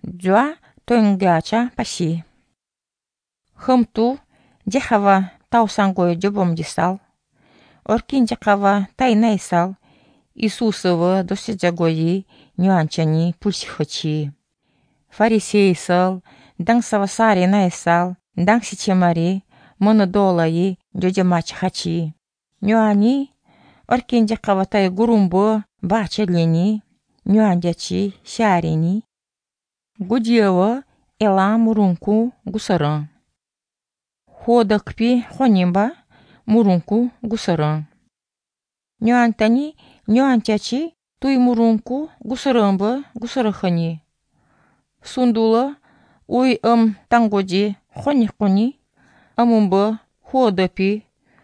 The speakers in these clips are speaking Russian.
Jua toinggacha pasi. Humtu jehava tausangoi jobom disal. Orkin jakava tainaisal. Исусова досяджагои нюанчани пульсихачи. Фарисейсал, дангсавасари найсал, дангсичемари, монодолаи джоджамачхачи. Нюани, оркинджакаватай гурумбо, бачелени, нюандячи, шарени. Гудьева, эла мурунку, гусаран. Ходакпи, хонимба, мурунку, гусаран. Нюантани, нюантячи, туй мурунку, гусарамба, гусарахани. Сундула, уй тангоди, хони, амумба, ходапи,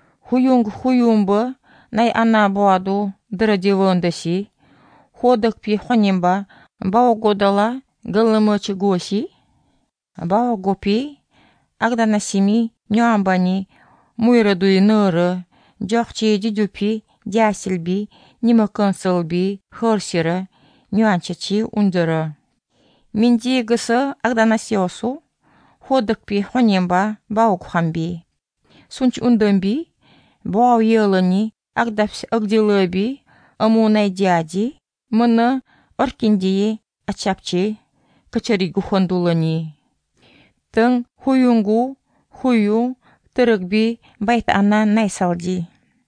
хуюмба, най анабуаду, драдивандаси, ходакпи хонимба, баогодала, галамачи госи, баогопи, агданасими, нюамбани, муйрадуи нара, джахчи дидюпи, дясилби, нимакансалби, харсира, нюанчачи ундара. Минди гаса агданасиосу, ходакпи хонимба, баогхамби. Сунч ундамби, бау елани, агдапс агдилаби, амунай дяди, мана оркиндии, ачапчи, качаригу хондулани. Тang huyungu, huyu, тырыкби, байтана найсалди.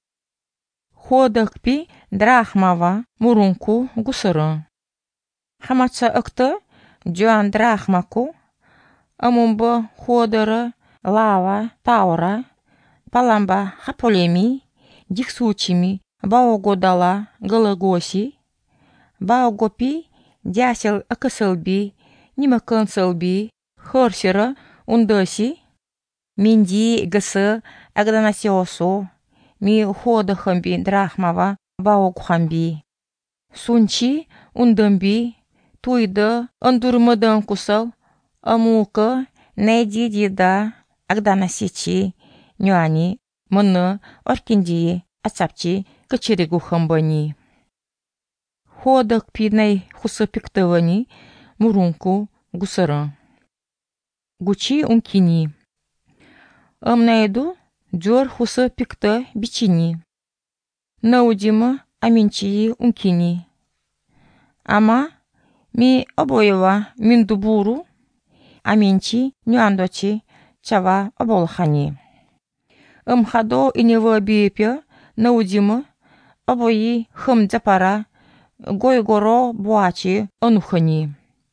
Ходакпи драхмава, мурунку, гусаран. Хамаца акта, джуан драхмаку, амумба ходара, лава, таура, паламба хаполеми, диксучими, баогодала, галагоси, баогопи, дясел акасалби, нимакансалби, харсира, ундаси, минди гаса агданасиосу, ми ходахамби драхмава, баогхамби. Сунчи, ундамби, туйда, андурмадан кусал, амука, найдидида, агданасичи, нюани, мана, оркинди, ацапчи, качеригу хамбани. Ходак пинай хусапиктавани, мурунку, гусаран. Гучи ункини. Амнайду, джор хусапикта бичини. Наудима, аминчии ункини. Ама, ми обоева миндубуру, аминчи, нюандочи, чава оболхани. Амхадо инева биепя, наудима, обои хамдзапара, гойгоро буачи, анухани.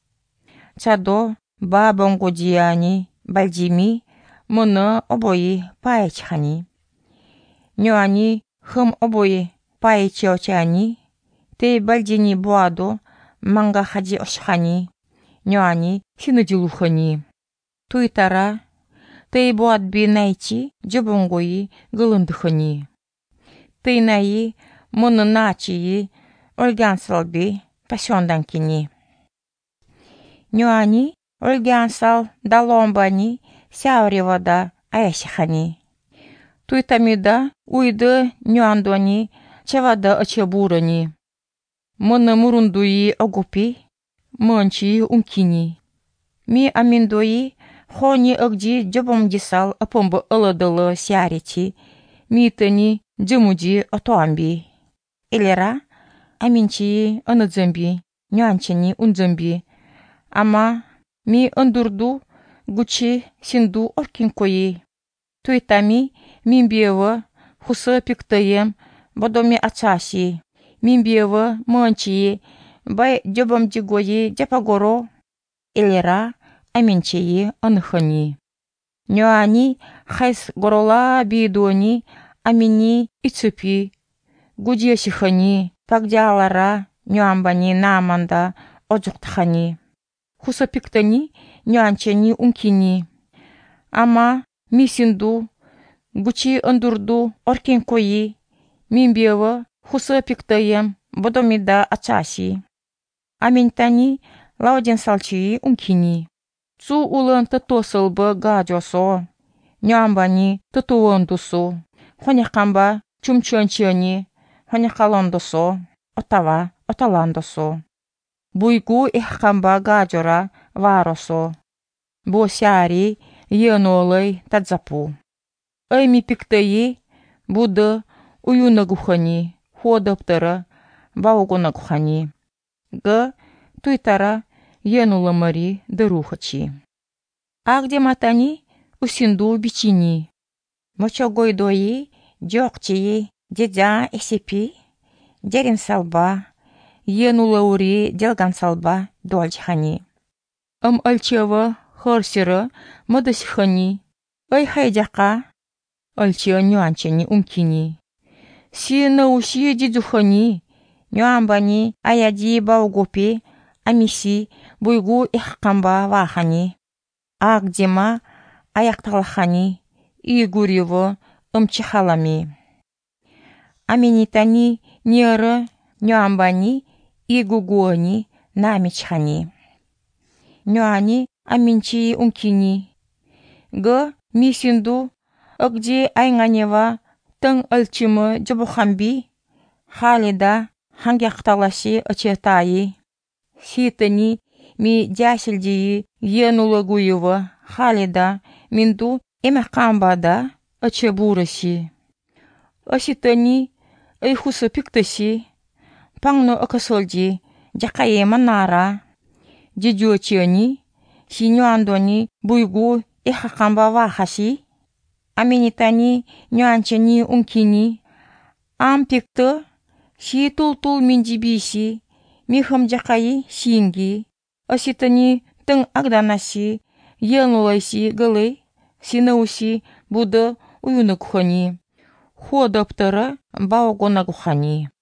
Чадо, бабангодияни, бальдими, мона обои паечхани. Нюани, хам обои паечиочани, те бальдини буадо, манга хади ошхани, нюани, хинадилухани. Туитара, те буадби найчи, джабонгои, галандхани. Те наи, мона начии, ольгансалби, пасёнданкини. Нюани, ольгансал, даломбани, сяуревада, аясихани. Туитамида, уйда, нюандони, чавада ачабурани. Мона мурундуи агупи, манчи ункини. Ми аминдои, хони агди джабомдисал, апомба аладала сярити, митани, джамуди атуамби. Элера, аминчи анадзамби, нюанчани унзамби. Ама, ми андурду, гучи, синду оркинкои. Туитами, мимбева, хуса пиктаем, бодоми ачаси. Мимбева, манчи, бай джабомдигои, джапагоро. Элера, аминчи анхани. Нюани, хайс горола бидони, амини ицепи. Гудьясихани, пагдялара, нюамбани наманда, оджуктхани. Хусапиктани, нюанчани ункини. Ама, мисинду, гучи андурду, оркинкои, мимбева, хусапиктаем, бодомида ачаси. Аминтани, лауден салчи ункини. Цу улан татосалба гаджосо, нюамбани татуандусо, хонякамба, чумчанчани, хонякаландосо, отава, оталандосо. Буйгу ихкамба гаджора, варосо. Бо сяри енолай тадзапу. Айми пиктаи буды уюнагухани, ходоптара баугонагухани. Г туйтара енуламари дырухачи. Агде матани усинду бичини. Мочогойдои, джокчии, дедя эсепи, дерин салба, енулаури делган салба дольчхани. Альчева хорсера мадасихани, ай хайдяка, альчева нюанчени умкини. Си науши дидухани, нюамбани аяди баугопи, амиси буйгу ихкамба вахани. Агдема аякталхани, игурево чихалами. Аминитани нера нюамбани игугуани намичхани. Нюани аминчи ункини. Г мисинду агде айнганева тың альчимы джабухамби. Халида хангякталаси ачетаи. Ситани ми дясельдии енулагуева. Халида минду эмекамбада ачебураси. Аситани айхуса пиктаси. Пангно акасолди джакае манара. Дидюачиани, синюандони буйгу эхакамба вахаси. Аминитани нюанчани ункини. Ампикта си тул миндибиси. Михам джакаи синги. Аситани тың агданаси. Енулайси галы. Синауси буда уюнагухани. Ходоптара баугонагухани.